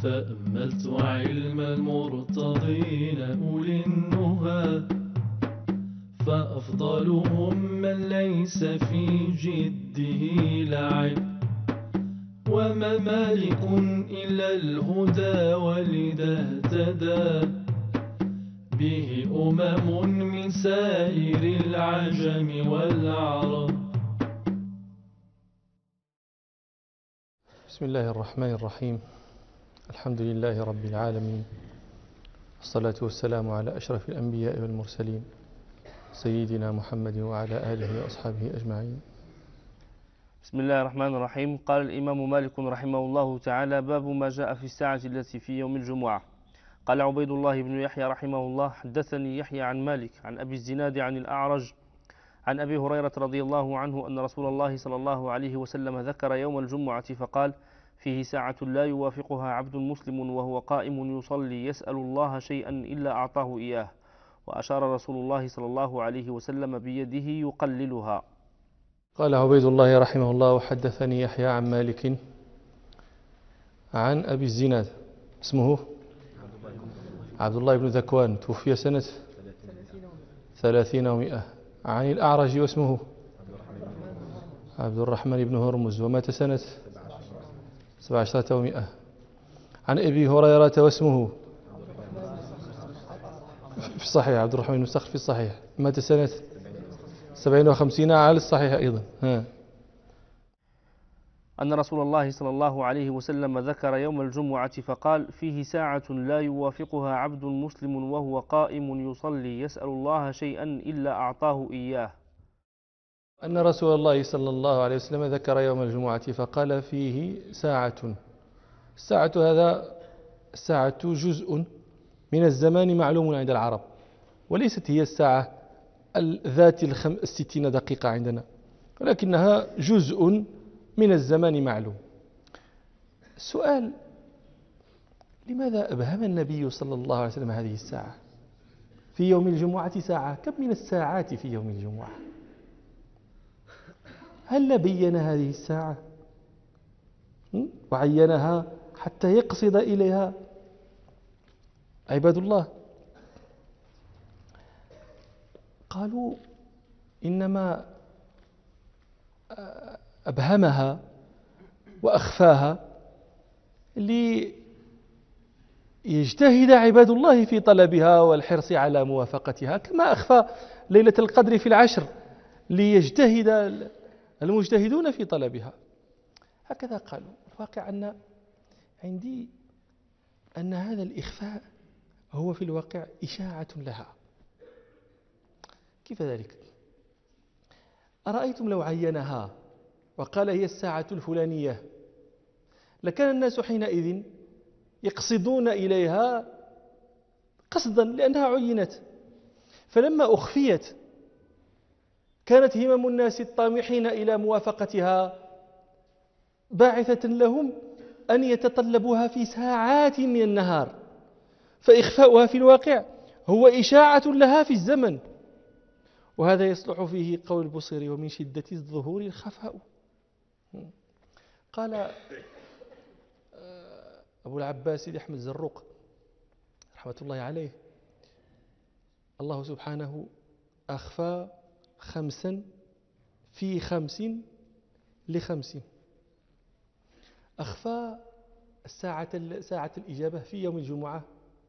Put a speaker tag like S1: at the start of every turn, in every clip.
S1: تأملت علم المرتضين أولي النهى، فأفضلهم من ليس في جده لعب، وما مالك إلا الهدى ولذا اهتدى به من سائر العجم والعرب.
S2: بسم الله الرحمن الرحيم. الحمد لله رب العالمين، والصلاة والسلام على أشرف الأنبياء والمرسلين سيدنا محمد وعلى آله وأصحابه أجمعين.
S3: بسم الله الرحمن الرحيم. قال الإمام مالك رحمه الله تعالى: باب ما جاء في الساعة التي في يوم الجمعة. قال عبيد الله بن يحيى رحمه الله: حدثني يحيى عن مالك عن أبي الزناد عن الأعرج عن أبي هريرة رضي الله عنه أن رسول الله صلى الله عليه وسلم ذكر يوم الجمعة فقال: فيه ساعة لا يوافقها عبد مسلم وهو قائم يصلي يسأل الله شيئا إلا أعطاه إياه، وأشار رسول الله صلى الله عليه وسلم بيده يقللها.
S2: قال عبيد الله رحمه الله: وحدثني يحيى عن مالك عن أبي الزناد اسمه عبد الله بن ذكوان، توفي سنة 30 و100. عن الأعرج واسمه عبد الرحمن بن هرمز، ومات سنة 17 و100. عن أبي هريرة واسمه في الصحيح عبد الرحمن بن صخر في الصحيح، مات سنة 57 على الصحيح أيضا.
S3: أن رسول الله صلى الله عليه وسلم ذكر يوم الجمعة فقال: فيه ساعة لا يوافقها عبد مسلم وهو قائم يصلي يسأل الله شيئا إلا أعطاه إياه.
S2: أن رسول الله صلى الله عليه وسلم ذكر يوم الجمعة فقال: فيه ساعة. الساعة جزء من الزمان معلوم عند العرب، وليست هي الساعة ذات 60 دقيقة عندنا، ولكنها جزء من الزمان معلوم. السؤال: لماذا أبهم النبي صلى الله عليه وسلم هذه الساعة في يوم الجمعة؟ ساعة، كم من الساعات في يوم الجمعة؟ هل بين هذه الساعة وعينها حتى يقصد إليها عباد الله؟ قالوا إنما أبهمها وأخفاها ليجتهد عباد الله في طلبها والحرص على موافقتها، كما أخفى ليلة القدر في العشر ليجتهد المجتهدون في طلبها. هكذا قالوا. الواقع عندي أن هذا الإخفاء هو في الواقع إشاعة لها. كيف ذلك؟ أرأيتم لو عينها وقال هي الساعة الفلانية، لكان الناس حينئذ يقصدون إليها قصدا لأنها عينت. فلما أخفيت كانت همم الناس الطامحين إلى موافقتها باعثة لهم أن يتطلبوها في ساعات من النهار، فإخفاؤها في الواقع هو إشاعة لها في الزمن. وهذا يصلح فيه قول البصيري: ومن شدة الظهور الخفاء. قال أبو العباس أحمد الزروق رحمة الله عليه: الله سبحانه أخفى 5 في 5 ل50. أخفى ساعة الإجابة في يوم الجمعة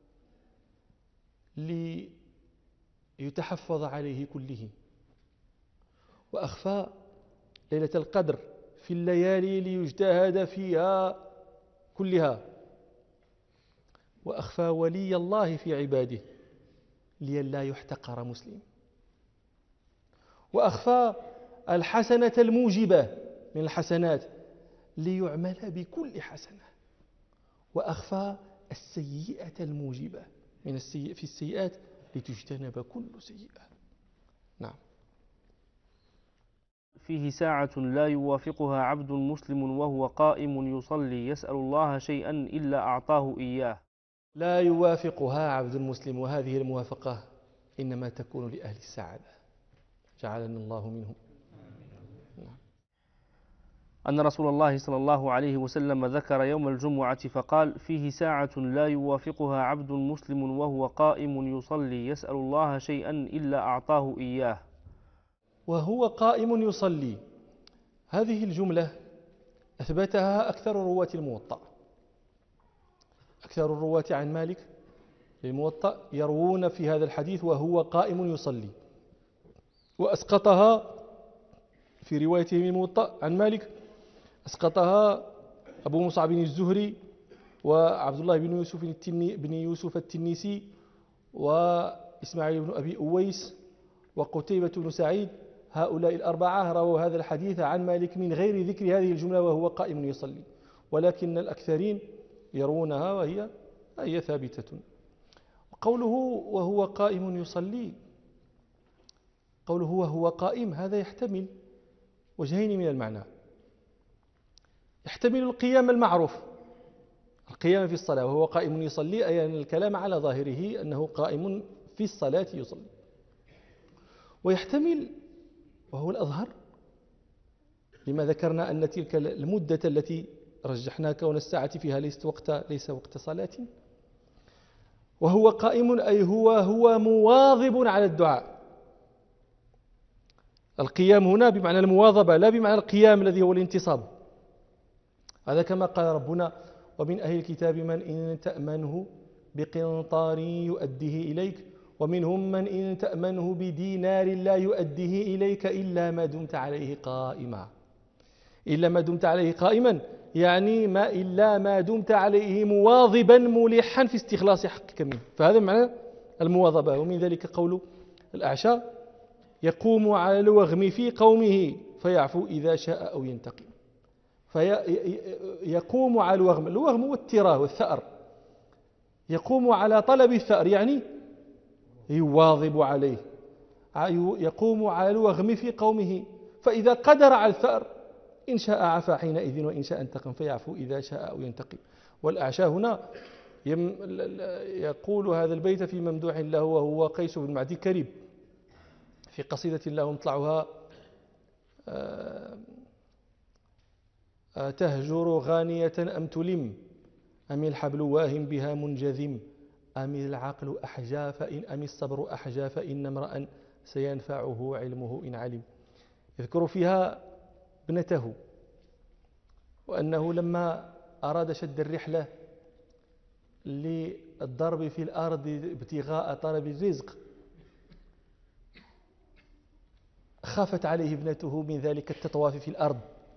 S2: ليتحفظ عليه كله، وأخفى ليلة القدر في الليالي ليجتهد فيها كلها، وأخفى ولي الله في عباده لئلا يحتقر مسلم، وأخفى الحسنة الموجبة من الحسنات ليعمل بكل حسنة، وأخفى السيئة الموجبة في السيئات لتجتنب كل سيئة. نعم.
S3: فيه ساعة لا يوافقها عبد مسلم وهو قائم يصلي يسأل الله شيئا إلا أعطاه إياه.
S2: لا يوافقها عبد مسلم، وهذه الموافقة إنما تكون لأهل السعادة، جعلنا الله منهم.
S3: أن رسول الله صلى الله عليه وسلم ذكر يوم الجمعة فقال: فيه ساعة لا يوافقها عبد مسلم وهو قائم يصلي يسأل الله شيئا إلا أعطاه إياه.
S2: وهو قائم يصلي، هذه الجملة أثبتها أكثر رواة الموطأ. أكثر الرواة عن مالك للموطأ يروون في هذا الحديث وهو قائم يصلي، وأسقطها في روايته من الموطأ عن مالك، أسقطها أبو مصعب بن الزهري وعبد الله بن يوسف التنيسي وإسماعيل بن أبي أويس وقتيبة بن سعيد. هؤلاء الأربعة رووا هذا الحديث عن مالك من غير ذكر هذه الجملة وهو قائم يصلي، ولكن الأكثرين يرونها وهي ثابتة. قوله وهو قائم يصلي، قوله وهو قائم هذا يحتمل وجهين من المعنى. يحتمل القيام المعروف، القيام في الصلاة وهو قائم يصلي، أي أن الكلام على ظاهره أنه قائم في الصلاة يصلي. ويحتمل، وهو الأظهر لما ذكرنا أن تلك المدة التي رجحنا كون الساعة فيها ليس وقت صلاة، وهو قائم أي هو مواظب على الدعاء. القيام هنا بمعنى المواظبة لا بمعنى القيام الذي هو الانتصاب. هذا كما قال ربنا: ومن أهل الكتاب من إن تأمنه بقنطار يؤديه إليك ومنهم من إن تأمنه بدينار لا يؤديه إليك إلا ما دمت عليه قائما. إلا ما دمت عليه قائما يعني إلا ما دمت عليه مواظبا ملحا في استخلاص حقك منه، فهذا معنى المواظبة. ومن ذلك قول الأعشى: يقوم على الوغم في قومه فيعفو إذا شاء أو ينتقم. يقوم على الوغم والتراه والثأر، يقوم على طلب الثأر يعني يواظب عليه، يقوم على الوغم في قومه، فإذا قدر على الثأر إن شاء عفا حينئذ وإن شاء انتقم فيعفو إذا شاء أو ينتقم. والأعشى هنا يقول هذا البيت في ممدوح له وهو قيس بن معدي كريب في قصيدة له مطلعها: تهجر غانية أم تلم أم الحبل واهم بها منجذم أم العقل أحجى أم الصبر أحجى فإن امرأ سينفعه علمه إن علم. يذكر فيها ابنته وأنه لما أراد شد الرحلة للضرب في الأرض ابتغاء طلب الرزق خافت عليه ابنته من ذلك التطواف في الأرض،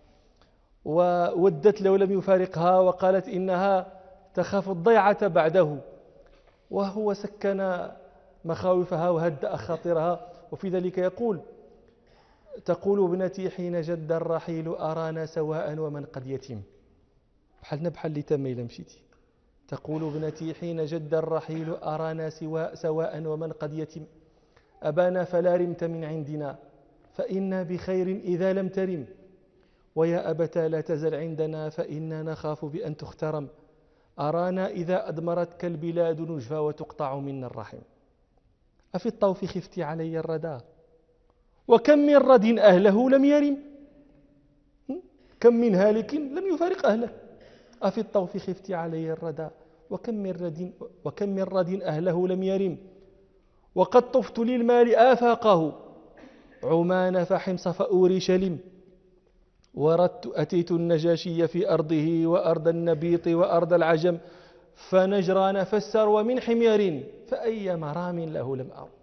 S2: وودت لو لم يفارقها وقالت إنها تخاف الضيعة بعده، وهو سكن مخاوفها وهدأ خاطرها. وفي ذلك تقول ابنتي حين جد الرحيل أرانا سواء ومن قد يتم. بحال اللي تميل مشيتي. تقول ابنتي حين جد الرحيل أرانا سواء ومن قد يتم أبانا فلا رمت من عندنا فإنا بخير إذا لم ترم ويا أبتا لا تزل عندنا فإنا نخاف بأن تخترم أرانا إذا أدمرتك البلاد نجفى وتقطع منا الرحم أفي الطوف خفت علي الردى وكم من رد أهله لم يرم. كم من هالك لم يفارق أهله. أفي الطوف خفت علي الردى وكم من رد أهله لم يرم وقد طفت للمال آفاقه عمان فحمص فأورشلم وردت أتيت النجاشي في أرضه وأرض النبيط وأرض العجم فنجران فسر ومن حمير فأي مرام له لم أر.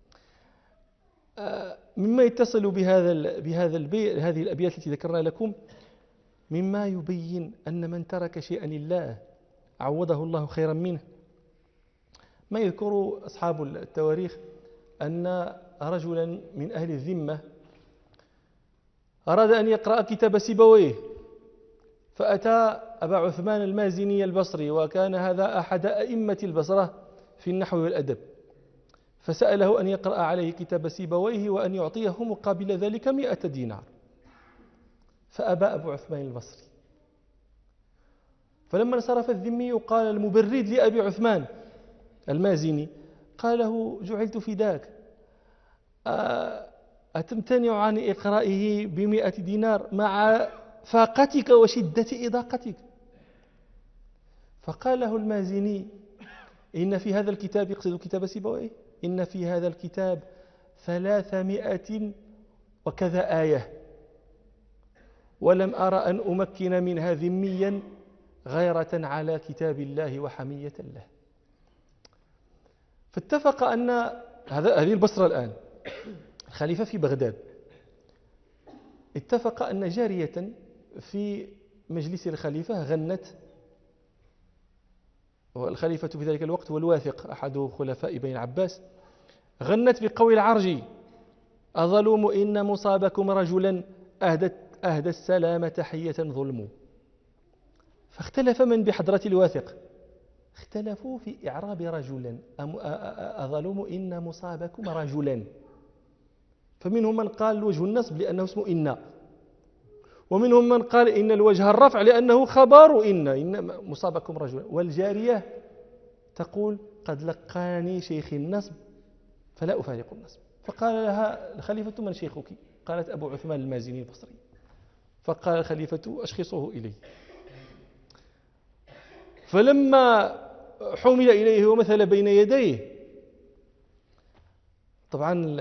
S2: مما يتصل بهذا البيت هذه الأبيات التي ذكرنا لكم مما يبين أن من ترك شيئا لله عوضه الله خيرا منه. ما يذكر أصحاب التواريخ أن رجلا من أهل الذمة أراد أن يقرأ كتاب سيبويه فأتى أبا عثمان المازني البصري وكان هذا أحد أئمة البصرة في النحو والأدب، فسأله أن يقرأ عليه كتاب سيبويه وأن يعطيه مقابل ذلك 100 دينار، فأبى أبو عثمان البصري. فلما انصرف الذمي قال المبرد لأبي عثمان المازني قال له جعلت فداك أتمتنع عن إقرائه ب100 دينار مع فاقتك وشدة إضاقتك. فقال له المازني: إن في هذا الكتاب، يقصد كتاب سيبويه، إن في هذا الكتاب 300 وكذا آية، ولم أرى أن أمكن منها ذميا غيرة على كتاب الله وحمية له. فاتفق أن هذه البصرة الآن، الخليفة في بغداد، اتفق أن جارية في مجلس الخليفة غنت، والخليفة في ذلك الوقت هو الواثق أحد خلفاء بني العباس، غنت بقول العرجي: أظلوم إن مصابكم رجلا أهدى السلام تحية ظلم. فاختلف من بحضرة الواثق، اختلفوا في إعراب رجلا، أظلوم إن مصابكم رجلا، فمنهم من قال الوجه النصب لأنه اسمه إن، ومنهم من قال إن الوجه الرفع لأنه خبر إن مصابكم رجلا. والجارية تقول: قد لقاني شيخ النصب فلا أفارق النصب. فقال لها الخليفة: من شيخك؟ قالت: أبو عثمان المازني البصري. فقال الخليفة: أشخصه إليه. فلما حمل إليه ومثل بين يديه، طبعا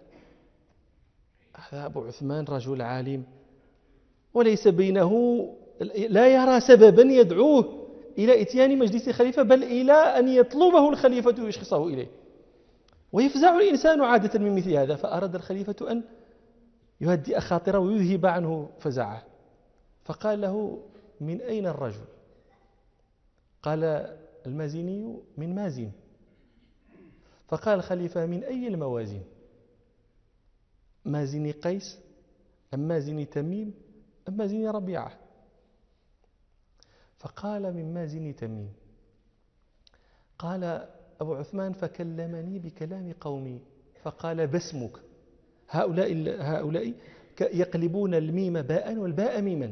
S2: هذا أبو عثمان رجل عالم وليس بينه، لا يرى سببا يدعوه إلى إتيان مجلس الخليفة، بل إلى أن يطلبه الخليفة ويشخصه إليه، ويفزع الإنسان عادة من مثل هذا. فأراد الخليفة أن يهدئ خاطره ويذهب عنه فزعه، فقال له: من أين الرجل؟ قال المازني: من مازن. فقال الخليفة: من أي الموازين؟ مازن قيس أم مازن تميم أم مازن ربيعة؟ فقال: من مازن تميم. قال أبو عثمان: فكلمني بكلام قومي، فقال: باسمك. هؤلاء يقلبون الميم باء والباء ميما،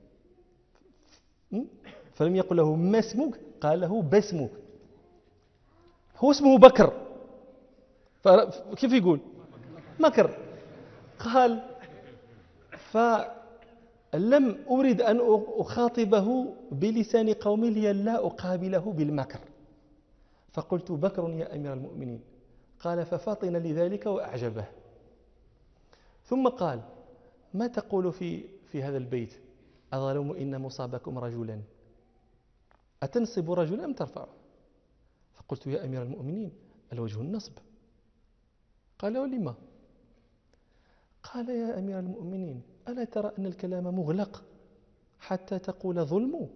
S2: فلم يقل له ما اسمك، قال له باسمك. هو اسمه بكر، كيف يقول؟ مكر. قال: فلم أرد أن أخاطبه بلسان قومي لئلا أقابله بالمكر، فقلت: بكر يا أمير المؤمنين. قال: ففطن لذلك وأعجبه. ثم قال: ما تقول في هذا البيت: أظلم إن مصابكم رجلا؟ أتنصب رجلا أم ترفعه؟ فقلت: يا أمير المؤمنين، الوجه النصب. قال: ولما؟ قال: يا أمير المؤمنين، ألا ترى أن الكلام مغلق حتى تقول ظلم؟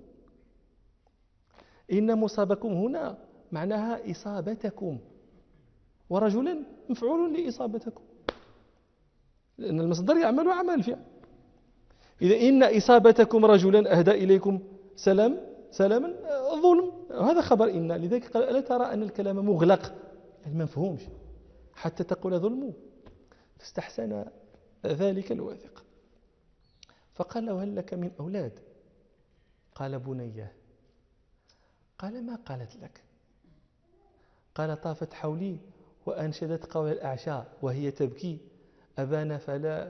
S2: إن مصابكم هنا معناها إصابتكم، ورجلا مفعول لإصابتكم، لأن المصدر يعمل عمل فعل. إذا إن إصابتكم رجلا أهدى إليكم سلاما ظلم، هذا خبر إن. لذلك قال: ألا ترى أن الكلام مغلق، ما مفهومش، حتى تقول ظلم؟ فاستحسن ذلك الواثق، فقال له: هل لك من أولاد؟ قال: بنيه. قال: ما قالت لك؟ قال: طافت حولي وأنشدت قول الأعشى وهي تبكي: أبانا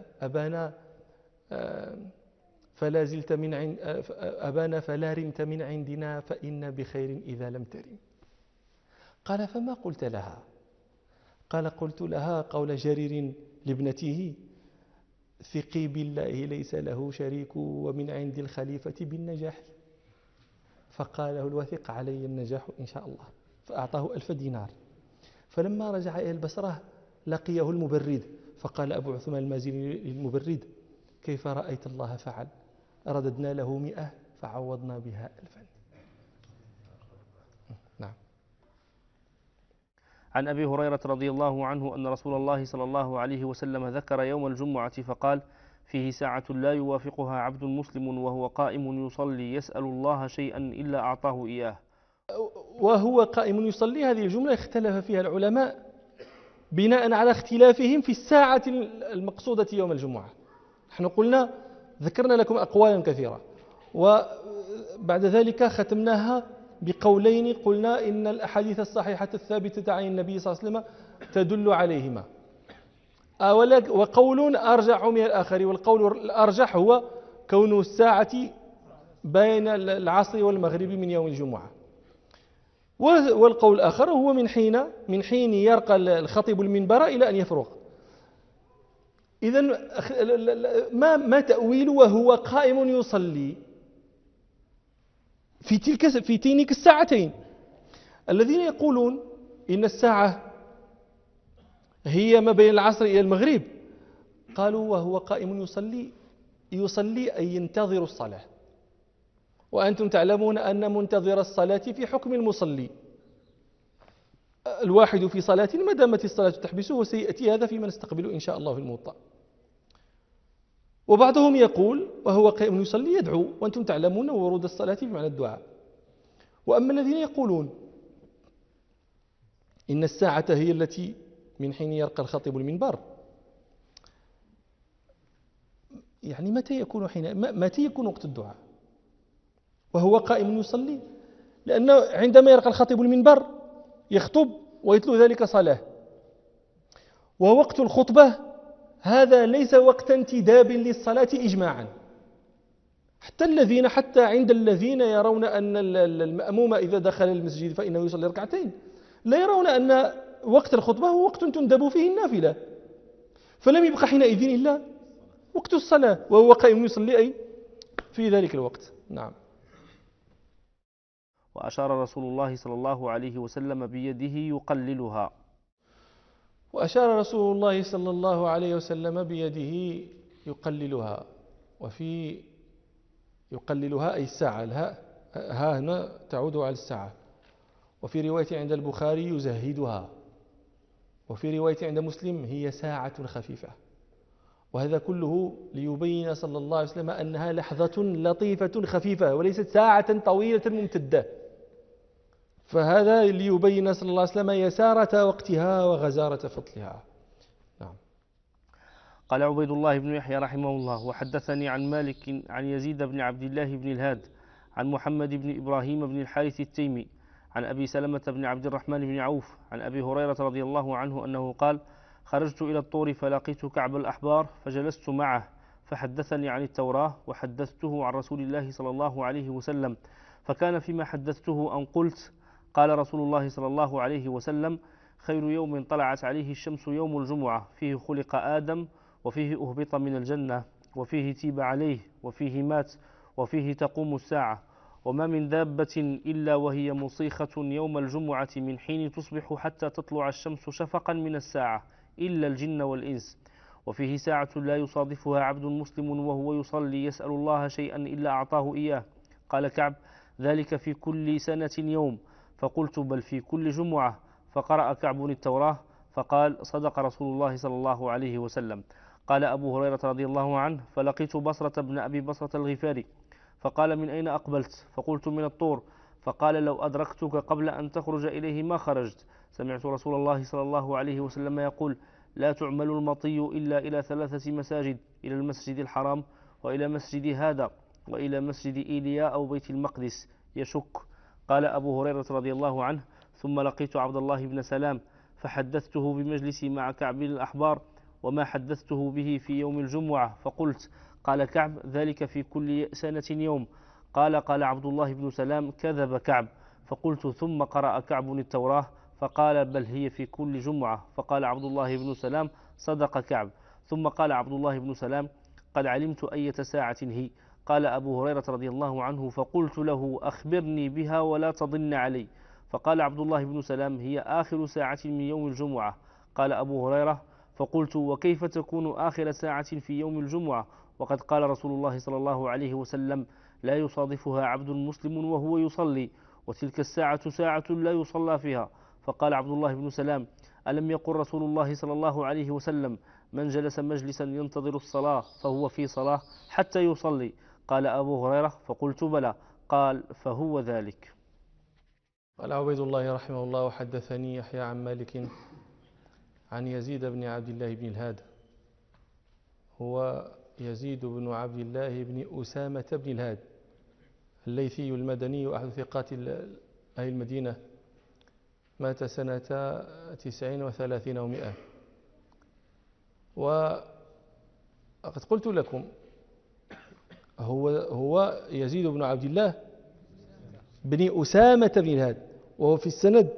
S2: فلا زلت من أبانا فلا رمت من عندنا فإن بخير إذا لم ترم. قال: فما قلت لها؟ قال: قلت لها قول جرير لابنته: ثقي بالله ليس له شريك ومن عند الخليفة بالنجاح. فقال له الواثق: علي النجاح إن شاء الله. فأعطاه 1000 دينار. فلما رجع إلى البصرة لقيه المبرد، فقال أبو عثمان المازني للمبرد: كيف رأيت الله فعل؟ رددنا له 100 فعوضنا بها 1000. نعم.
S3: عن أبي هريرة رضي الله عنه أن رسول الله صلى الله عليه وسلم ذكر يوم الجمعة فقال: فيه ساعة لا يوافقها عبد مسلم وهو قائم يصلي يسأل الله شيئا إلا أعطاه إياه.
S2: وهو قائم يصلي، هذه الجملة اختلف فيها العلماء بناء على اختلافهم في الساعة المقصودة يوم الجمعة. نحن ذكرنا لكم أقوالا كثيرة، وبعد ذلك ختمناها بقولين قلنا إن الأحاديث الصحيحة الثابتة عن النبي صلى الله عليه وسلم تدل عليهما، وقول أرجح من الآخر، والقول الأرجح هو كون الساعة بين العصر والمغرب من يوم الجمعة. والقول الآخر هو من حين يرقى الخطيب المنبر إلى أن يفرغ. إذن ما تأويل وهو قائم يصلي في تلك الساعتين؟ الذين يقولون إن الساعة هي ما بين العصر إلى المغرب قالوا وهو قائم يصلي أي ينتظر الصلاة، وأنتم تعلمون أن منتظر الصلاة في حكم المصلي، الواحد في صلاة ما دامت الصلاة تحبسه، وسيأتي هذا فيما نستقبل إن شاء الله في الموطأ. وبعضهم يقول وهو قائم يصلي يدعو، وأنتم تعلمون ورود الصلاة بمعنى الدعاء. وأما الذين يقولون إن الساعة هي التي من حين يرقى الخطيب المنبر، يعني متى يكون وقت الدعاء وهو قائم يصلي؟ لأنه عندما يرقى الخطيب المنبر يخطب ويتلو ذلك صلاة، ووقت الخطبة هذا ليس وقت انتداب للصلاة إجماعا، حتى عند الذين يرون أن المأموم إذا دخل المسجد فإنه يصلي ركعتين لا يرون أن وقت الخطبة هو وقت تندب فيه النافلة، فلم يبقى حينئذ إلا وقت الصلاة وهو قائم يصلي أي في ذلك الوقت. نعم.
S3: وأشار رسول الله صلى الله عليه وسلم بيده يقللها.
S2: وأشار رسول الله صلى الله عليه وسلم بيده يقللها، وفي يقللها أي الساعة، ها هنا تعود على الساعة. وفي رواية عند البخاري يزهدها، وفي رواية عند مسلم هي ساعة خفيفة. وهذا كله ليبين صلى الله عليه وسلم أنها لحظة لطيفة خفيفة وليست ساعة طويلة ممتدة، فهذا ليبين صلى الله عليه وسلم يسارة وقتها وغزارة فضلها. نعم.
S3: قال عبيد الله بن يحيى رحمه الله: وحدثني عن مالك عن يزيد بن عبد الله بن الهاد عن محمد بن إبراهيم بن الحارث التيمي عن أبي سلمة بن عبد الرحمن بن عوف عن أبي هريرة رضي الله عنه أنه قال: خرجت إلى الطور فلقيت كعب الأحبار فجلست معه فحدثني عن التوراة وحدثته عن رسول الله صلى الله عليه وسلم، فكان فيما حدثته أن قلت: قال رسول الله صلى الله عليه وسلم: خير يوم طلعت عليه الشمس يوم الجمعة، فيه خلق آدم، وفيه أهبط من الجنة، وفيه تيب عليه، وفيه مات، وفيه تقوم الساعة، وما من دابة إلا وهي مصيخة يوم الجمعة من حين تصبح حتى تطلع الشمس شفقا من الساعة إلا الجن والإنس، وفيه ساعة لا يصادفها عبد مسلم وهو يصلي يسأل الله شيئا إلا أعطاه إياه. قال كعب: ذلك في كل سنة يوم. فقلت: بل في كل جمعة. فقرأ كعب التوراة فقال: صدق رسول الله صلى الله عليه وسلم. قال أبو هريرة رضي الله عنه: فلقيت بصرة بن أبي بصرة الغفاري فقال: من أين أقبلت؟ فقلت: من الطور. فقال: لو أدركتك قبل أن تخرج إليه ما خرجت. سمعت رسول الله صلى الله عليه وسلم يقول: لا تعمل المطي إلا إلى 3 مساجد، إلى المسجد الحرام، وإلى مسجد هذا، وإلى مسجد إيليا أو بيت المقدس. يشك. قال أبو هريرة رضي الله عنه: ثم لقيت عبد الله بن سلام فحدثته بمجلسي مع كعب الأحبار وما حدثته به في يوم الجمعة، فقلت: قال كعب: ذلك في كل سنة يوم. قال عبد الله بن سلام: كذب كعب. فقلت: ثم قرأ كعب التوراة فقال: بل هي في كل جمعة. فقال عبد الله بن سلام: صدق كعب. ثم قال عبد الله بن سلام: قد علمت أية ساعة هي. قال أبو هريرة رضي الله عنه: فقلت له: أخبرني بها ولا تضن علي. فقال عبد الله بن سلام: هي آخر ساعة من يوم الجمعة. قال أبو هريرة: فقلت: وكيف تكون آخر ساعة في يوم الجمعة وقد قال رسول الله صلى الله عليه وسلم: لا يصادفها عبد مسلم وهو يصلي، وتلك الساعة ساعة لا يصلى فيها. فقال عبد الله بن سلام: ألم يقل رسول الله صلى الله عليه وسلم: من جلس مجلسا ينتظر الصلاة فهو في صلاة حتى يصلي؟ قال أبو هريرة: فقلت: بلى. قال: فهو ذلك.
S2: قال عبيد الله رحمه الله: وحدثني يحيى عن مالك عن يزيد بن عبد الله بن الهاد، هو يزيد بن عبد الله بن أسامة بن الهاد الليثي المدني أحد ثقات أهل المدينة، مات سنة 39 و100. وقد قلت لكم هو يزيد بن عبد الله بن أسامة بن الهاد، وهو في السند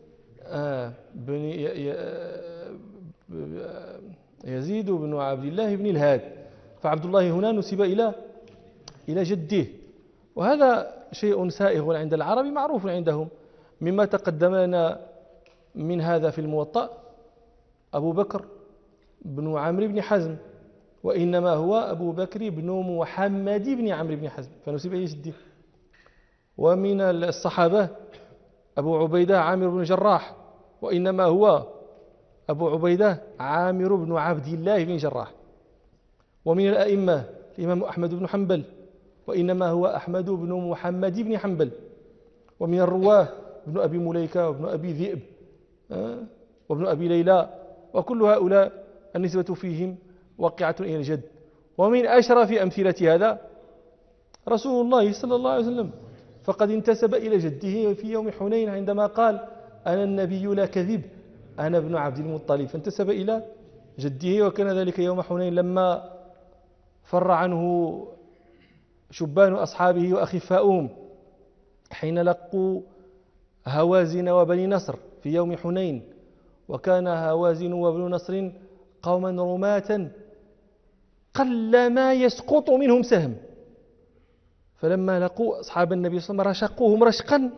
S2: يزيد بن عبد الله بن الهاد، فعبد الله هنا نسب إلى جده. وهذا شيء سائغ عند العرب معروف عندهم. مما تقدم لنا من هذا في الموطأ أبو بكر بن عمرو بن حزم، وإنما هو أبو بكر بن محمد بن عمرو بن حزم، فنسب إلى جده. ومن الصحابة أبو عبيدة عامر بن جراح، وإنما هو أبو عبيدة عامر بن عبد الله بن جراح. ومن الأئمة الإمام أحمد بن حنبل، وإنما هو أحمد بن محمد بن حنبل. ومن الرواه ابن أبي مليكة وابن أبي ذئب وابن أبي ليلى، وكل هؤلاء النسبة فيهم واقعة إلى الجد. ومن أشرف أمثلة هذا رسول الله صلى الله عليه وسلم، فقد انتسب إلى جده في يوم حنين عندما قال أنا النبي لا كذب أنا ابن عبد المطلب، فانتسب إلى جده. وكان ذلك يوم حنين لما فر عنه شبان أصحابه وأخفاؤهم حين لقوا هوازن وبني نصر في يوم حنين. وكان هوازن وبني نصر قوما رماة قلما يسقط منهم سهم، فلما لقوا أصحاب النبي صلى الله عليه وسلم رشقوهم رشقا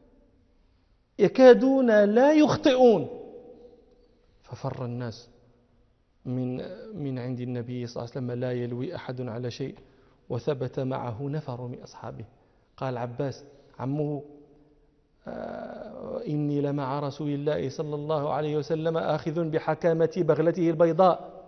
S2: يكادون لا يخطئون، ففر الناس من عند النبي صلى الله عليه وسلم لا يلوي أحد على شيء، وثبت معه نفر من أصحابه. قال عباس عمه إني لمع رسول الله صلى الله عليه وسلم آخذ بحكامة بغلته البيضاء،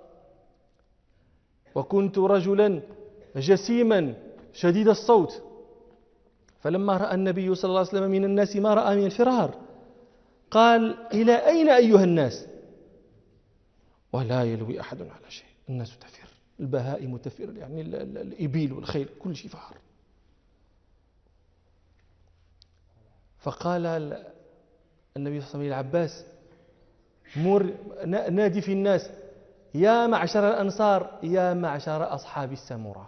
S2: وكنت رجلا جسيما شديد الصوت، فلما رأى النبي صلى الله عليه وسلم من الناس ما رأى من الفرار قال إلى أين أيها الناس؟ ولا يلوي أحد على شيء، الناس تفر، البهائم تفر، يعني الإبل والخيل كل شيء فار. فقال النبي صلى الله عليه وسلم للعباس مر نادي في الناس يا معشر الأنصار يا معشر أصحاب السمرة،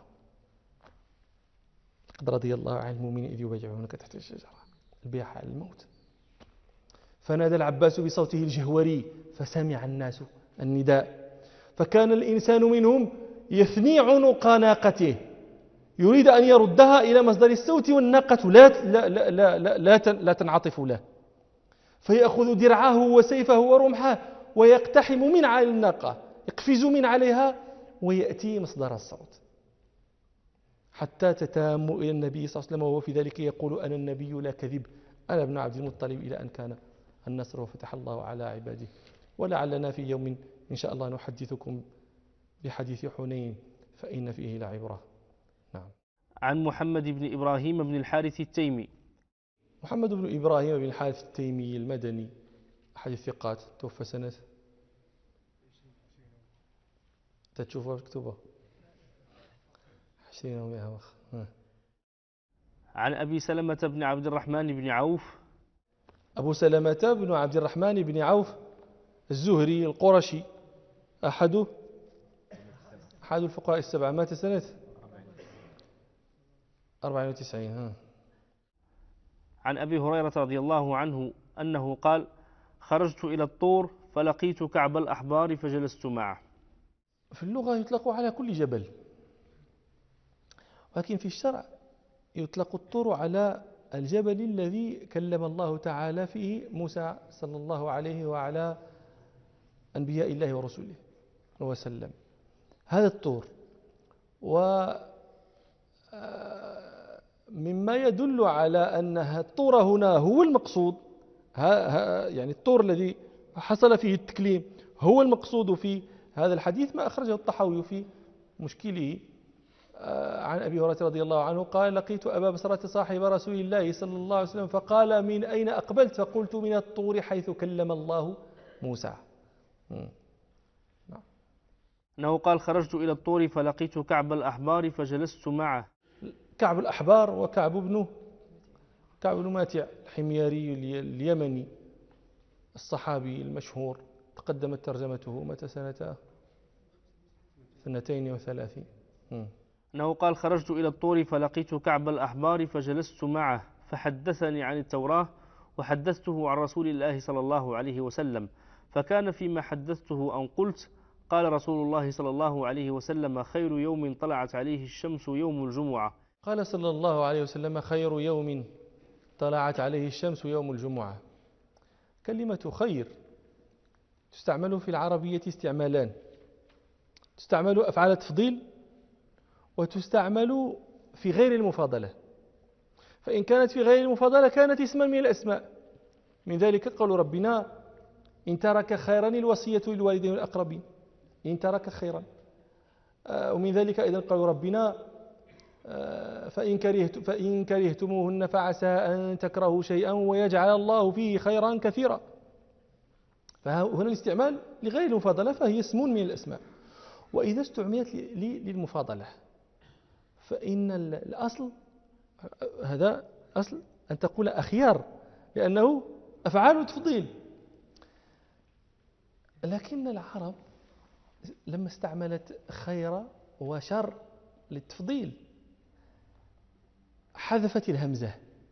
S2: قد رضي الله عن المؤمنين إذ يبايعونك تحت الشجرة البيعة على الموت. فنادى العباس بصوته الجهوري فسمع الناس النداء، فكان الإنسان منهم يثني عنق ناقته يريد أن يردها إلى مصدر الصوت، والناقة لا تنعطف له، فيأخذ درعه وسيفه ورمحه ويقتحم من على الناقة، يقفز من عليها ويأتي مصدر الصوت، حتى تتام إلى النبي صلى الله عليه وسلم وهو في ذلك يقول أنا النبي لا كذب أنا ابن عبد المطلب، إلى أن كان النصر وفتح الله على عباده. ولعلنا في يوم إن شاء الله نحدثكم بحديث حنين فإن فيه لعبرة. نعم.
S3: عن محمد بن إبراهيم بن الحارث التيمي.
S2: محمد بن إبراهيم بن الحارث التيمي المدني أحد الثقات، توفى سنة تشوفها مكتوبة 20 و100.
S3: عن أبي سلمة بن عبد الرحمن بن عوف.
S2: أبو سلمة بن عبد الرحمن بن عوف الزهري القرشي، أحد الفقهاء السبعة، مات سنة 94.
S3: عن أبي هريرة رضي الله عنه أنه قال خرجت إلى الطور فلقيت كعب الأحبار فجلست معه.
S2: في اللغة يطلق على كل جبل، ولكن في الشرع يطلق الطور على الجبل الذي كلم الله تعالى فيه موسى صلى الله عليه وعلى أنبياء الله ورسوله وسلم، هذا الطور. ومما يدل على أن الطور هنا هو المقصود، يعني الطور الذي حصل فيه التكليم هو المقصود في هذا الحديث، ما أخرجه الطحاوي في مشكله عن أبي هريرة رضي الله عنه قال لقيت أبا بصرة صاحب رسول الله صلى الله عليه وسلم فقال من أين أقبلت؟ فقلت من الطور حيث كلم الله موسى.
S3: أنه قال خرجت إلى الطور فلقيت كعب الأحبار فجلست معه.
S2: كعب الأحبار وكعب بن ماتع الحمياري اليمني الصحابي المشهور، تقدمت ترجمته متى سنة 32.
S3: أنه قال خرجت إلى الطور فلقيت كعب الأحبار فجلست معه فحدثني عن التوراة وحدثته عن رسول الله صلى الله عليه وسلم، فكان فيما حدثته أن قلت قال رسول الله صلى الله عليه وسلم خير يوم طلعت عليه الشمس يوم الجمعة.
S2: قال صلى الله عليه وسلم خير يوم طلعت عليه الشمس يوم الجمعة. كلمة خير تستعمل في العربية استعمالان، تستعمل أفعال التفضيل وتستعمل في غير المفاضلة. فإن كانت في غير المفاضلة كانت اسما من الأسماء، من ذلك قول ربنا إن ترك خيرا الوصية للوالدين والأقربين، إن ترك خيرا. ومن ذلك أيضا قول ربنا فإن كرهتموهن فعسى أن تكرهوا شيئا ويجعل الله فيه خيرا كثيرا. فهنا الاستعمال لغير المفاضلة فهي اسم من الأسماء. وإذا استعملت للمفاضلة فإن الأصل، هذا أصل أن تقول أخيار لأنه أفعال تفضيل. لكن العرب لما استعملت خير وشر للتفضيل حذفت الهمزة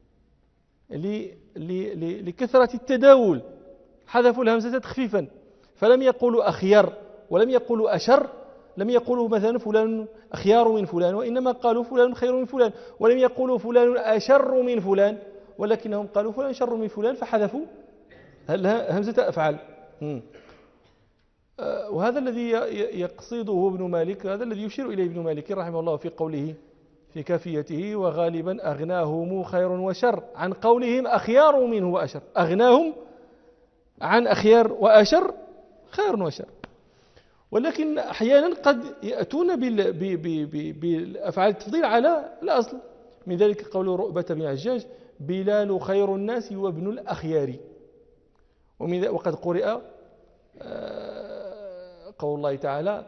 S2: لكثرة التداول، حذفوا الهمزة تخفيفا، فلم يقولوا أخيار ولم يقولوا أشر، لم يقولوا مثلا فلان أخيار من فلان، وإنما قالوا فلان خير من فلان، ولم يقولوا فلان أشر من فلان، ولكنهم قالوا فلان شر من فلان فحذفوا همزة أفعال. وهذا الذي يقصده ابن مالك، هذا الذي يشير إليه ابن مالك رحمه الله في قوله في كافيته وغالبا أغناهم خير وشر عن قولهم أخيار منه وأشر، أغناهم عن أخيار وأشر خير وشر. ولكن أحيانا قد يأتون بالأفعال التفضيل على الأصل، من ذلك قول رؤبة بن عجاج بلال خير الناس وابن الأخيار. وقد قرئ قول الله تعالى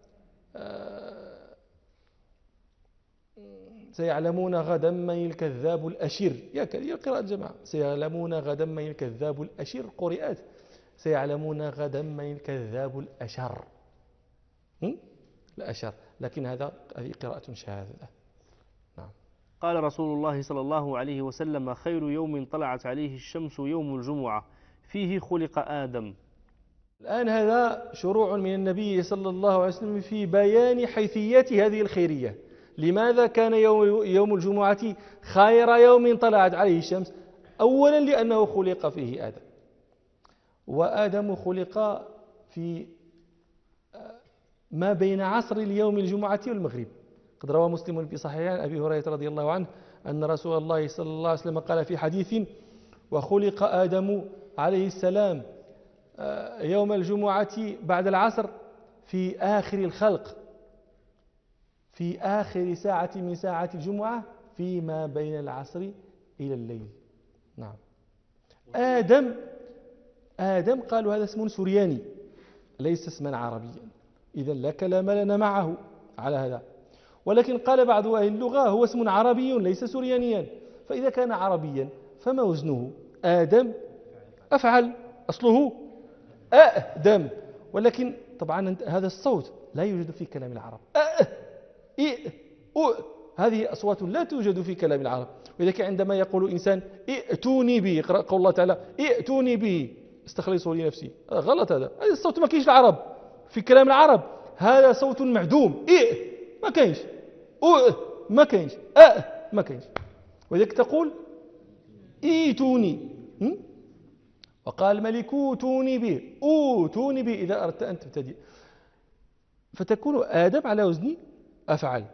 S2: سيعلمون غدا من الكذاب الأشر، يا قراءة جماعة، سيعلمون غدا من الكذاب الأشر، قرئت سيعلمون غدا من الكذاب الأشر، الأشر، لكن هذه قراءة شاذة. نعم.
S3: قال رسول الله صلى الله عليه وسلم خير يوم طلعت عليه الشمس يوم الجمعة فيه خلق آدم.
S2: الآن هذا شروع من النبي صلى الله عليه وسلم في بيان حيثيات هذه الخيرية. لماذا كان يوم الجمعة خير يوم طلعت عليه الشمس؟ أولا لأنه خلق فيه آدم، وآدم خلق في ما بين عصر اليوم الجمعة والمغرب. قد روى مسلم في صحيح عن أبي هريرة رضي الله عنه أن رسول الله صلى الله عليه وسلم قال في حديث وخلق آدم عليه السلام يوم الجمعة بعد العصر في آخر الخلق، في آخر ساعة من ساعات الجمعة فيما بين العصر إلى الليل. نعم. آدم قالوا هذا اسم سرياني ليس اسما عربيا، إذا لا كلام لنا معه على هذا. ولكن قال بعض أهل اللغة هو اسم عربي ليس سريانيا، فإذا كان عربيا فما وزنه؟ آدم أفعل، أصله أدم، ولكن طبعا هذا الصوت لا يوجد في كلام العرب. هذه أصوات لا توجد في كلام العرب. ولذلك عندما يقول إنسان ائتوني به، يقرأ قول الله تعالى ائتوني به استخلصه لنفسي، غلط. هذا الصوت ما كاينش العرب في كلام العرب، هذا صوت معدوم. ما كاينش، ما كاينش، ما كاينش. ولذلك تقول ائتوني، وقال الملك اوتوني به، اوتوني به إذا أردت أن تبتدئ، فتكون آدم على وزن أفعل.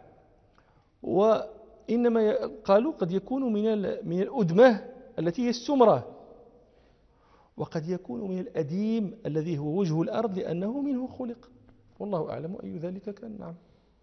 S2: وإنما قالوا قد يكون من الأدمة التي هي السمرة، وقد يكون من الأديم الذي هو وجه الأرض لأنه منه خلق، والله أعلم أي ذلك كان. نعم.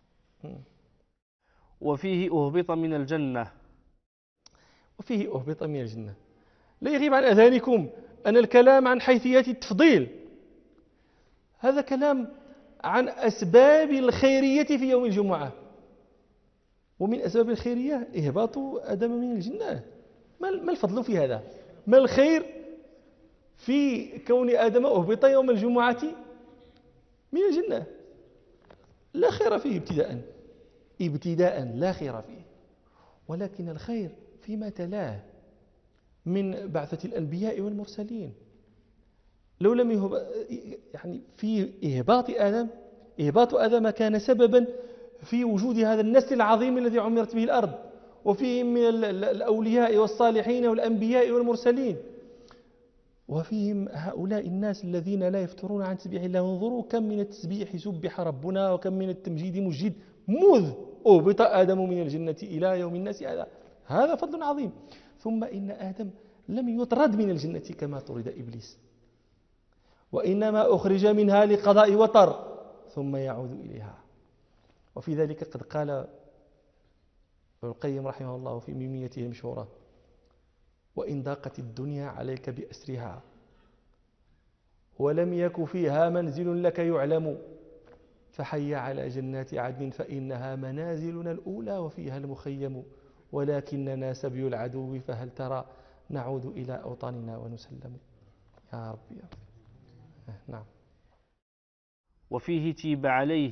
S3: وفيه أهبط من الجنة.
S2: وفيه أهبط من الجنة. لا يغيب عن أذهانكم أن الكلام عن حيثيات التفضيل هذا كلام عن أسباب الخيرية في يوم الجمعة، ومن أسباب الخيرية إهباط آدم من الجنة. ما الفضل في هذا؟ ما الخير في كون آدم أهبط يوم الجمعة من الجنة؟ لا خير فيه ابتداء. ابتداء لا خير فيه، ولكن الخير فيما تلاه من بعثة الأنبياء والمرسلين. لو لم يعني في إهباط آدم كان سببا في وجود هذا النسل العظيم الذي عمرت به الأرض، وفيهم من الأولياء والصالحين والأنبياء والمرسلين، وفيهم هؤلاء الناس الذين لا يفترون عن تسبيح الله. انظروا كم من التسبيح سبح ربنا، وكم من التمجيد مجد منذ أهبط آدم من الجنة إلى يوم الناس هذا فضل عظيم. ثم إن آدم لم يطرد من الجنة كما طرد إبليس، وإنما أخرج منها لقضاء وطر ثم يعود إليها. وفي ذلك قد قال ابن القيم رحمه الله في ميميته المشهورة: وإن ضاقت الدنيا عليك بأسرها ولم يك فيها منزل لك يعلم، فحي على جنات عدن فإنها منازلنا الأولى وفيها المخيم، ولكننا سبي العدو فهل ترى نعود إلى أوطاننا ونسلم. يا رب يا رب. نعم.
S3: وفيه تيب عليه.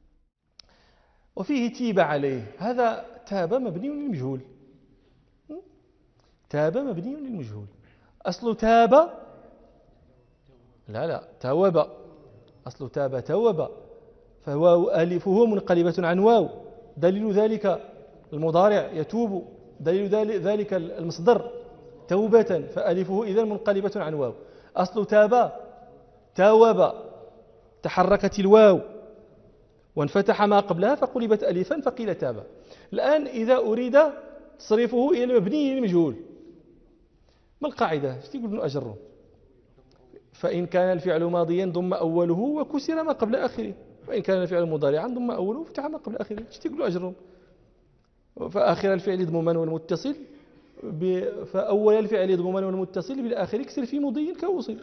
S2: وفيه تيب عليه، هذا تاب مبني للمجهول. تاب مبني للمجهول. أصل تاب لا توب، أصل تاب توب، فواو ألفه منقلبة عن واو، دليل ذلك المضارع يتوب، دليل ذلك المصدر توبة، فألفه إذن منقلبة عن واو. أصل تاب توب، تحركت الواو وانفتح ما قبلها فقلبت ألفا فقيل تاب. الآن إذا أريد تصريفه إلى المبني للمجهول، ما القاعدة؟ ايش تقول ابن أجر؟ فإن كان الفعل ماضيا ضم أوله وكسر ما قبل آخره، وإن كان الفعل مضارعا ضم أوله وفتح ما قبل آخره. ايش تقول أجر؟ فآخر الفعل ضمما والمتصل فأول الفعل ضمما والمتصل بالآخر يكسر في مضي كوصل.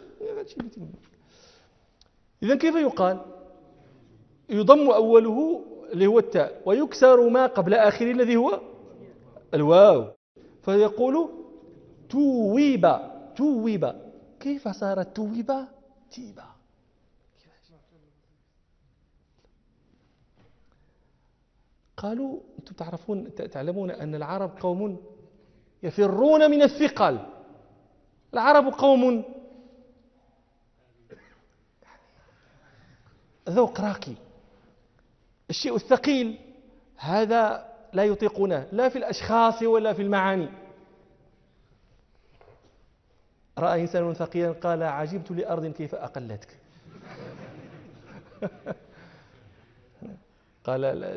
S2: إذن كيف يقال؟ يضم أوله اللي هو التاء ويكسر ما قبل آخره الذي هو الواو، فيقول تويب. كيف صارت تويب تيبا؟ قالوا أنتم تعلمون أن العرب قوم يفرون من الثقل. العرب قوم ذوق راقي، الشيء الثقيل هذا لا يطيقونه لا في الأشخاص ولا في المعاني. رأى إنسان ثقيلا قال: عجبت لأرض كيف أقلتك. قال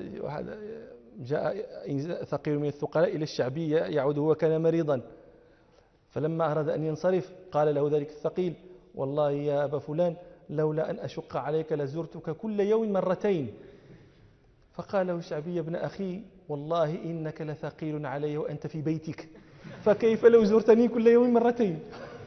S2: جاء ثقيل من الثقلاء إلى الشعبية يعود هو كان مريضا، فلما أراد أن ينصرف قال له ذلك الثقيل: والله يا أبا فلان لولا أن أشق عليك لزرتك كل يوم مرتين. فقال له الشعبي: ابن أخي والله إنك لثقيل علي وأنت في بيتك، فكيف لو زرتني كل يوم مرتين؟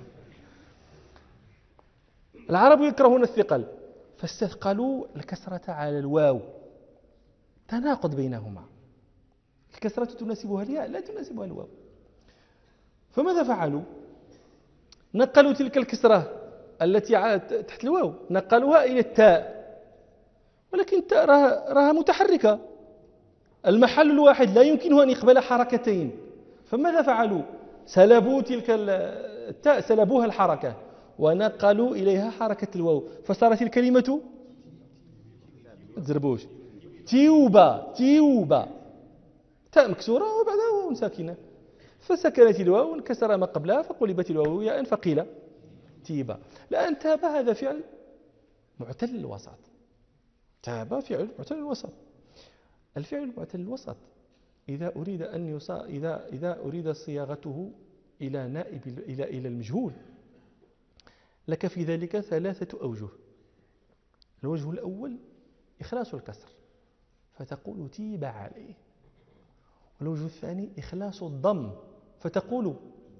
S2: العرب يكرهون الثقل فاستثقلوا الكسرة على الواو، تناقض بينهما، الكسرة تناسبها الياء لا تناسبها الواو. فماذا فعلوا؟ نقلوا تلك الكسرة التي تحت الواو نقلوها إلى التاء، ولكن التاء راها متحركة، المحل الواحد لا يمكنه أن يقبل حركتين. فماذا فعلوا؟ سلبوا تلك التاء، سلبوها الحركة ونقلوا إليها حركة الواو، فصارت الكلمة تزربوش تيوبا، تاء مكسورة وبعدها واو ساكنة، فسكنت الواو وانكسر ما قبلها فقلبت الواو ياء فقيل تيبا. لأن تاب هذا فعل معتل الوسط، تاب فعل معتل الوسط. الفعل المعتل الوسط إذا أريد إذا أريد صياغته إلى نائب إلى المجهول لك في ذلك 3 أوجه. الوجه الأول إخلاص الكسر فتقول تيب عليه، والوجه الثاني إخلاص الضم فتقول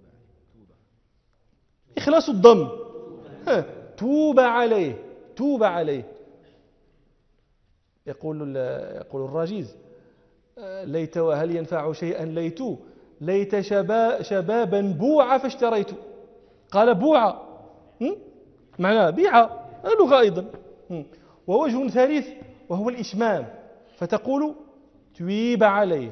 S2: إخلاص الضم توب عليه. يقول الراجيز: ليت وهل ينفع شيئا ليت شبابا بوع فاشتريت. قال بوع معناه بيع، لغة أيضا. ووجه ثالث وهو الإشمام فتقول تُويب عليه،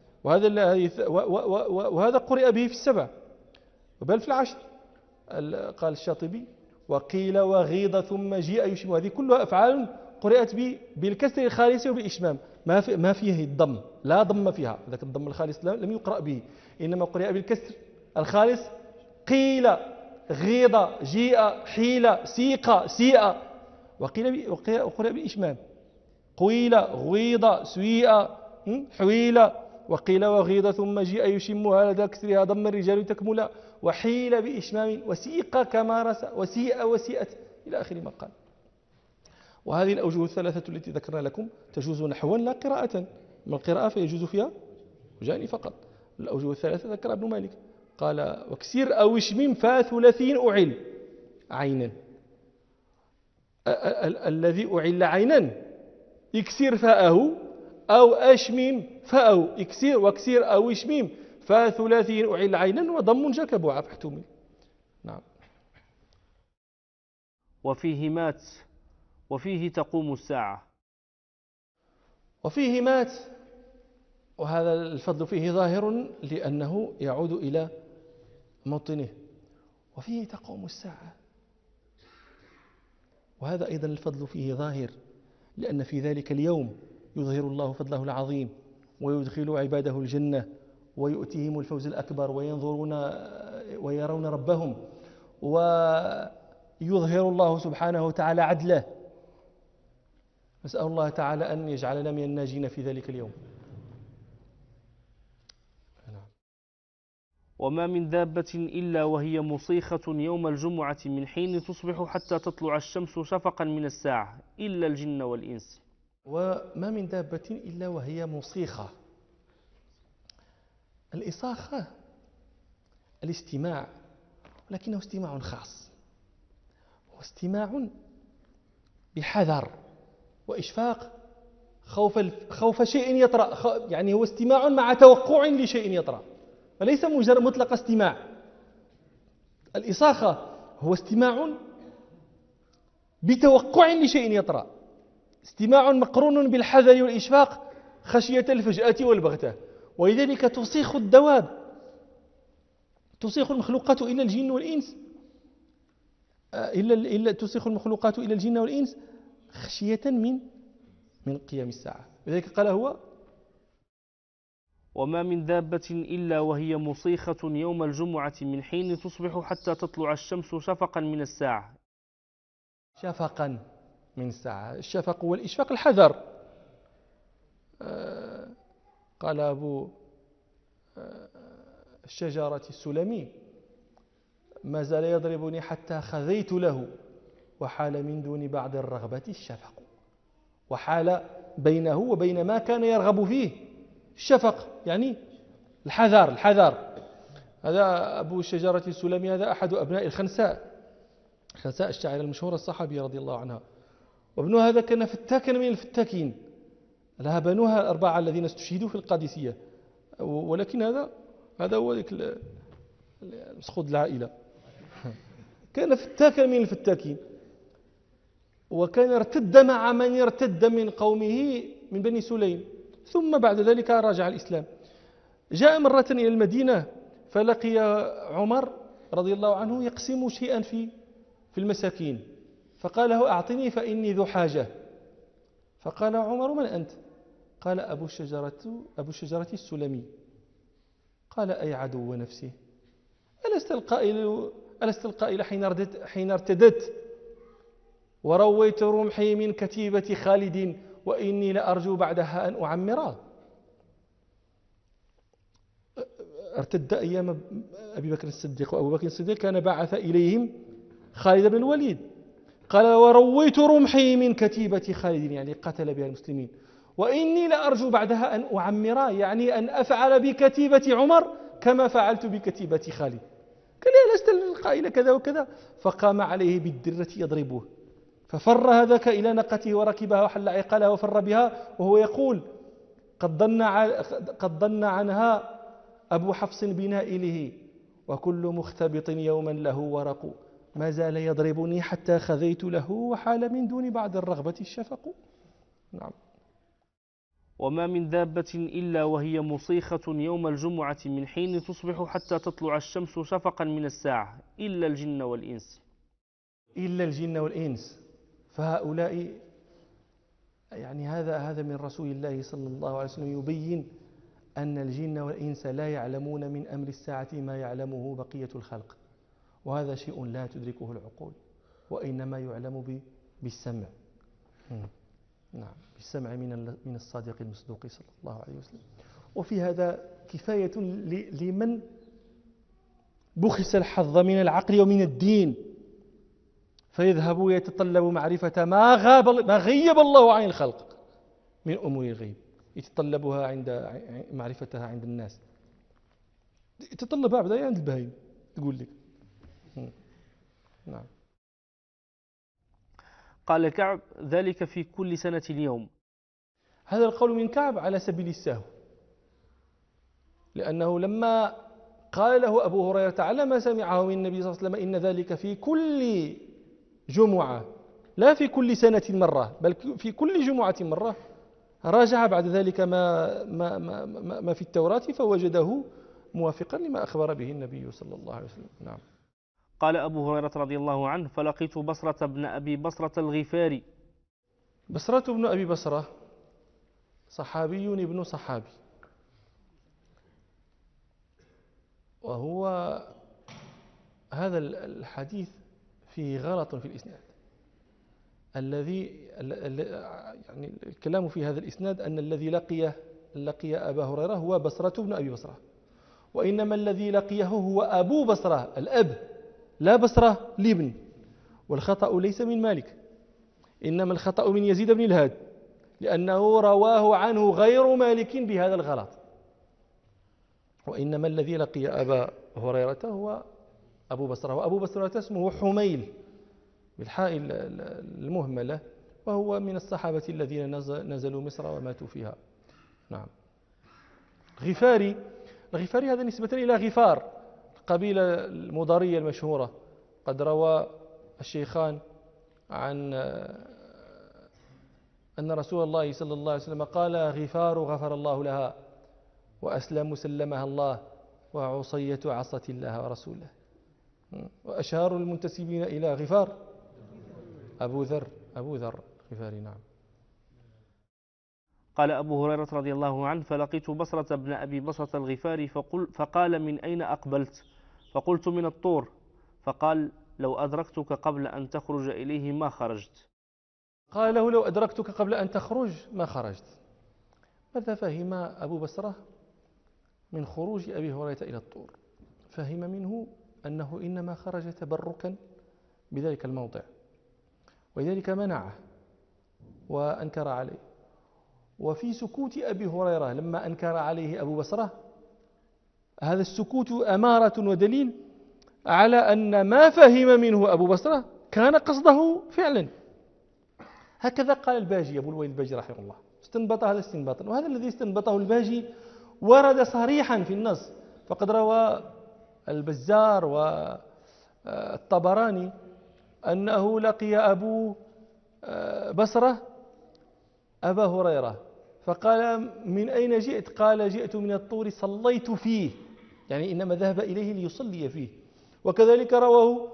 S2: وهذا قرئ به في السبع وبل في العشر. قال الشاطبي وقيل وغيض ثم جيء يشم، هذه كلها أفعال قرئت بالكسر الخالص وبالإشمام، ما فيه الضم، لا ضم فيها، ذاك الضم الخالص لم يقرأ به، إنما قرئ بالكسر الخالص. قيل غيض جيء حيل سيق سيء، وقرئ بالإشمام. قيل غيض سويء حويل، وقيل وغيض ثم جيء يشمها لدى كسرها ضم الرجال تكملا، وحيل بإشمام، وسيق كمارس وسيء وسيئت إلى آخر ما قال. وهذه الأوجه الثلاثة التي ذكرنا لكم تجوز نحوا لا قراءة، من القراءة فيجوز فيها وجاني فقط. الأوجه الثلاثة ذكر ابن مالك قال وكسر أو اشمم فثلاثين أعل عينا، الذي أعل عينا يكسر فاءه أو أشمم فاءه، يكسر وكسر أو اشمم فثلاثين أعل عينا وضم جكب فاحتمل. نعم.
S3: وفيه مات وفيه تقوم الساعة.
S2: وفيه مات، وهذا الفضل فيه ظاهر لأنه يعود إلى موطنه. وفيه تقوم الساعة، وهذا أيضا الفضل فيه ظاهر لأن في ذلك اليوم يظهر الله فضله العظيم ويدخل عباده الجنة ويؤتيهم الفوز الأكبر وينظرون ويرون ربهم، ويظهر الله سبحانه وتعالى عدله. نسأل الله تعالى أن يجعلنا من الناجين في ذلك اليوم.
S3: وما من دابة إلا وهي مصيخة يوم الجمعة من حين تصبح حتى تطلع الشمس شفقا من الساعة إلا الجن والإنس.
S2: وما من دابة إلا وهي مصيخة. الإصاخة الاستماع، ولكنه استماع خاص، هو استماع بحذر وإشفاق، خوف شيء يطرأ، يعني هو استماع مع توقع لشيء يطرأ، وليس مجرد مطلق استماع. الإصاخة هو استماع بتوقع لشيء يطرأ، استماع مقرون بالحذر والإشفاق خشية الفجأة والبغتة. ولذلك تصيخ الدواب، تصيخ المخلوقات إلى الجن والإنس، تصيخ المخلوقات إلى الجن والإنس خشية من قيام الساعة. لذلك قال هو
S3: وما من دابة إلا وهي مصيخة يوم الجمعة من حين تصبح حتى تطلع الشمس شفقا من الساعة.
S2: شفقا من الساعة، الشفق والإشفاق الحذر. قال أبو الشجرة السلمي ما زال يضربني حتى خذيت له وحال من دون بعد الرغبة الشفق، وحال بينه وبين ما كان يرغب فيه الشفق، يعني الحذر. هذا أبو الشجرة السلمي، هذا أحد أبناء الخنساء الشاعرة المشهورة الصحابية رضي الله عنها، وابنها هذا كان فتاكا من الفتاكين، لها بنوها الأربعة الذين استشهدوا في القادسية، ولكن هذا هو ذلك مسخوذ العائلة. كان فتاكا من الفتاكين، وكان ارتد مع من يرتد من قومه من بني سليم، ثم بعد ذلك راجع الإسلام. جاء مرة إلى المدينة فلقي عمر رضي الله عنه يقسم شيئا في المساكين، فقال له أعطني فإني ذو حاجة. فقال عمر من أنت؟ قال أبو الشجرة السلمي. قال أي عدو نفسي، ألست القائل حين ارتدت ورويت رمحي من كتيبة خالد وإني لأرجو بعدها أن أعمرا. ارتد أيام أبي بكر الصديق، وأبو بكر الصديق كان بعث إليهم خالد بن الوليد، قال ورويت رمحي من كتيبة خالد، يعني قتل بها المسلمين، وإني لأرجو بعدها أن أعمرا، يعني أن أفعل بكتيبة عمر كما فعلت بكتيبة خالد. قال لي لست القائل كذا وكذا، فقام عليه بالدرة يضربه، ففر هذاك إلى ناقته وركبها وحل عقالها وفر بها وهو يقول قد ضن عنها أبو حفص بنائله وكل مختبط يوما له ورق، ما زال يضربني حتى خذيت له وحال من دون بعد الرغبة الشفق. نعم.
S3: وما من دابة إلا وهي مصيخة يوم الجمعة من حين تصبح حتى تطلع الشمس شفقا من الساعة إلا الجن والإنس.
S2: إلا الجن والإنس. فهؤلاء يعني هذا من رسول الله صلى الله عليه وسلم يبين أن الجن والإنس لا يعلمون من أمر الساعة ما يعلمه بقية الخلق، وهذا شيء لا تدركه العقول، وإنما يعلم بالسمع. نعم، بالسمع من الصادق المصدوق صلى الله عليه وسلم. وفي هذا كفاية لمن بخس الحظ من العقل ومن الدين، فيذهب يتطلب معرفة ما غيب الله عن الخلق من أمور الغيب، يتطلبها عند معرفتها عند الناس، يتطلبها بعد عند البهائم تقول لك. نعم.
S3: قال كعب: ذلك في كل سنة اليوم.
S2: هذا القول من كعب على سبيل السهو، لأنه لما قال له أبو هريرة على ما سمعه من النبي صلى الله عليه وسلم إن ذلك في كل جمعة لا في كل سنة مرة بل في كل جمعة مرة، راجع بعد ذلك ما في التوراة فوجده موافقا لما أخبر به النبي صلى الله عليه وسلم. نعم.
S3: قال أبو هريرة رضي الله عنه: فلقيت بصرة بن أبي بصرة الغفاري.
S2: بصرة بن أبي بصرة صحابي ابن صحابي، وهو هذا الحديث فيه غلط في الإسناد يعني الكلام في هذا الإسناد أن الذي لقي أبا هريرة هو بصرة بن أبي بصرة، وإنما الذي لقيه هو أبو بصرة الأب، لا بصرة الابن. والخطأ ليس من مالك، إنما الخطأ من يزيد بن الهاد، لأنه رواه عنه غير مالك بهذا الغلط، وإنما الذي لقي أبا هريرة هو أبو بصرة، وأبو بصرة اسمه حميل بالحاء المهملة، وهو من الصحابة الذين نزلوا مصر وماتوا فيها. نعم. الغفاري هذا نسبة إلى غفار، القبيلة المضارية المشهورة. قد روى الشيخان عن أن رسول الله صلى الله عليه وسلم قال: غفار غفر الله لها، وأسلم سلمها الله، وعصية عصت الله ورسوله. وأشهر المنتسبين إلى غفار أبو ذر الغفاري. نعم.
S3: قال أبو هريرة رضي الله عنه: فلقيت بصرة بن أبي بصرة الغفاري فقال: من أين أقبلت؟ فقلت: من الطور. فقال: لو أدركتك قبل أن تخرج إليه ما خرجت.
S2: قال له: لو أدركتك قبل أن تخرج ما خرجت. ماذا فهم أبو بصرة من خروج أبي هريرة إلى الطور؟ فهم منه أنه إنما خرج تبركا بذلك الموضع، ولذلك منعه وأنكر عليه. وفي سكوت أبي هريرة لما أنكر عليه أبو بصرة، هذا السكوت أمارة ودليل على أن ما فهم منه أبو بصرة كان قصده فعلا. هكذا قال الباجي أبو الوليد الباجي رحمه الله، استنبط هذا استنباطا، وهذا الذي استنبطه الباجي ورد صريحا في النص. فقد روى البزار والطبراني أنه لقي أبو بصرة أبا هريرة فقال: من أين جئت؟ قال: جئت من الطور صليت فيه، يعني إنما ذهب إليه ليصلي فيه. وكذلك رواه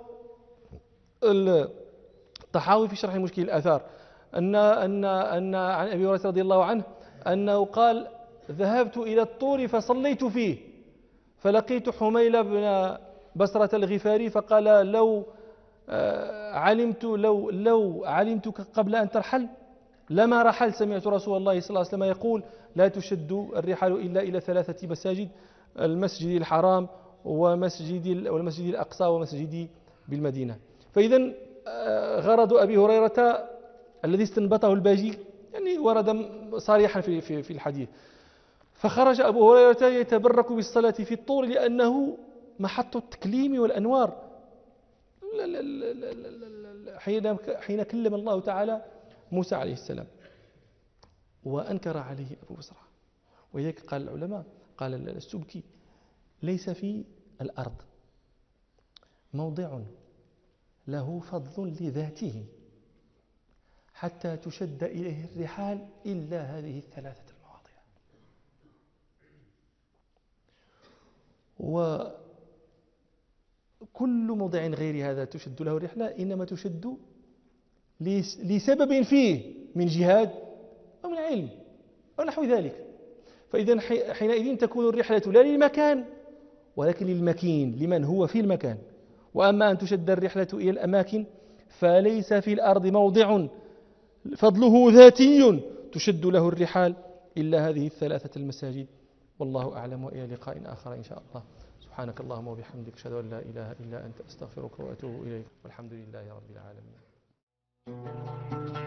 S2: الطحاوي في شرح مشكل الآثار أن عن أبي هريرة رضي الله عنه أنه قال: ذهبت إلى الطور فصليت فيه فلقيت حميل بن بصرة الغفاري فقال: لو علمتك قبل أن ترحل لما رحل. سمعت رسول الله صلى الله عليه وسلم يقول: لا تشد الرحال إلا إلى 3 مساجد: المسجد الحرام والمسجد الأقصى ومسجدي بالمدينة. فإذا غرض أبي هريرة الذي استنبطه الباجي يعني ورد صريحا في الحديث. فخرج أبو هريرة يتبرك بالصلاة في الطور لأنه محط التكليم والأنوار حين كلم الله تعالى موسى عليه السلام، وأنكر عليه أبو بصرة. ولذلك قال العلماء، قال السبكي: ليس في الأرض موضع له فضل لذاته حتى تشد إليه الرحال إلا هذه 3 المواضع. وكل موضع غير هذا تشد له الرحلة إنما تشد لسبب فيه من جهاد أو من علم أو نحو ذلك. فإذا حينئذ تكون الرحلة لا للمكان ولكن للمكين، لمن هو في المكان. وأما أن تشد الرحلة إلى الأماكن فليس في الأرض موضع فضله ذاتي تشد له الرحال إلا هذه الثلاثة المساجد. والله أعلم، وإلى لقاء آخر إن شاء الله. سبحانك اللهم وبحمدك، أشهد أن لا إله إلا أنت، أستغفرك وأتوب إليك، والحمد لله رب العالمين.